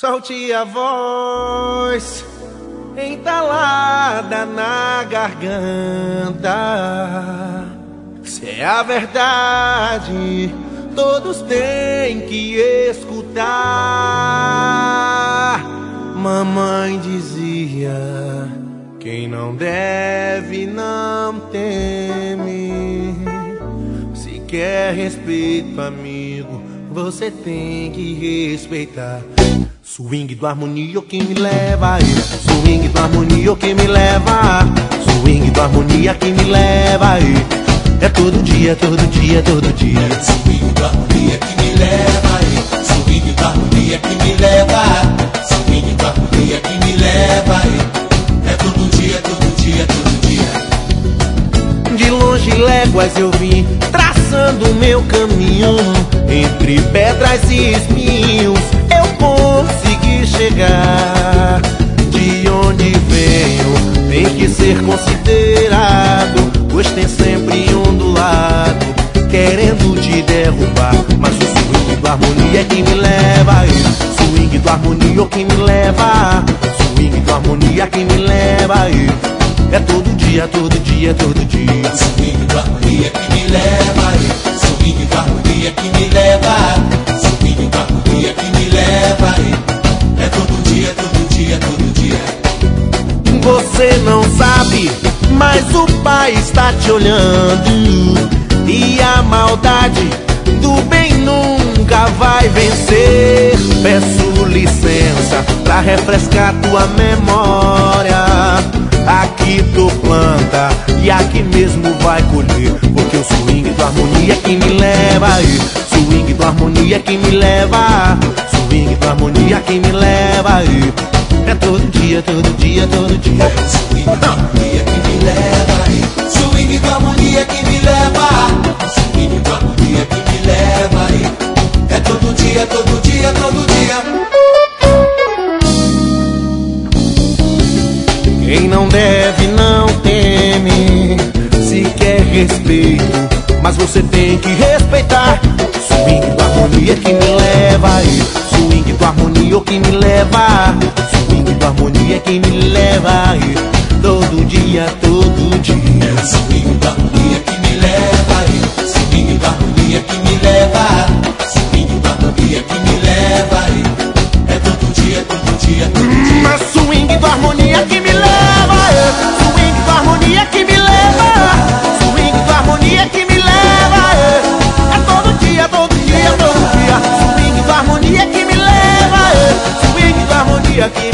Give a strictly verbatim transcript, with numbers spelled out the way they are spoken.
Solte a voz entalada na garganta. Se é a verdade, todos têm que escutar. Mamãe dizia: quem não deve não teme. Se quer respeito, amigo, você tem que respeitar. Swing do harmonia que me leva, swing do harmonia que me leva, swing do harmonia que me leva. É todo dia, todo dia, todo dia. Swing do harmonia que me leva, swing do harmonia que me leva, swing do harmonia que me leva. É todo dia, todo dia, todo dia. De longe léguas eu vim traçando o meu caminho, entre pedras e espinhos eu consegui chegar. De onde venho tem que ser considerado, pois tem sempre um do lado querendo te derrubar. Mas o swing do harmonia é que me leva, swing do harmonia que me leva, swing do harmonia que me leva. É todo dia, todo dia, todo dia. Swing do harmonia que me leva, swing do harmonia que me leva, swing do harmonia que me leva. É todo dia, todo dia, todo dia. Você não sabe, mas o pai está te olhando, e a maldade do bem nunca vai vencer. Peço licença pra refrescar tua memória. Aqui tu planta e aqui mesmo vai colher, porque o swing do harmonia que me leva, swing do harmonia que me leva, swing do harmonia que me leva. É todo dia, todo dia, todo dia. Swing do harmonia que me leva, swing do harmonia que me leva, swing do harmonia que me leva. É todo dia, todo dia, todo dia. Quem não deve não teme. Se quer respeito, mas você tem que respeitar. Swing do harmonia que me leva, swing do harmonia que me leva, swing do harmonia que me leva. Todo dia, todo dia. Swing do harmonia que me leva, swing do harmonia que me leva, swing do harmonia que me leva. É todo dia, todo dia, todo dia. Mas swing do harmonia que me leva, swing do harmonia que me leva, swing do harmonia que me leva. É todo dia, todo dia, todo dia. Swing do harmonia que me leva, swing do harmonia que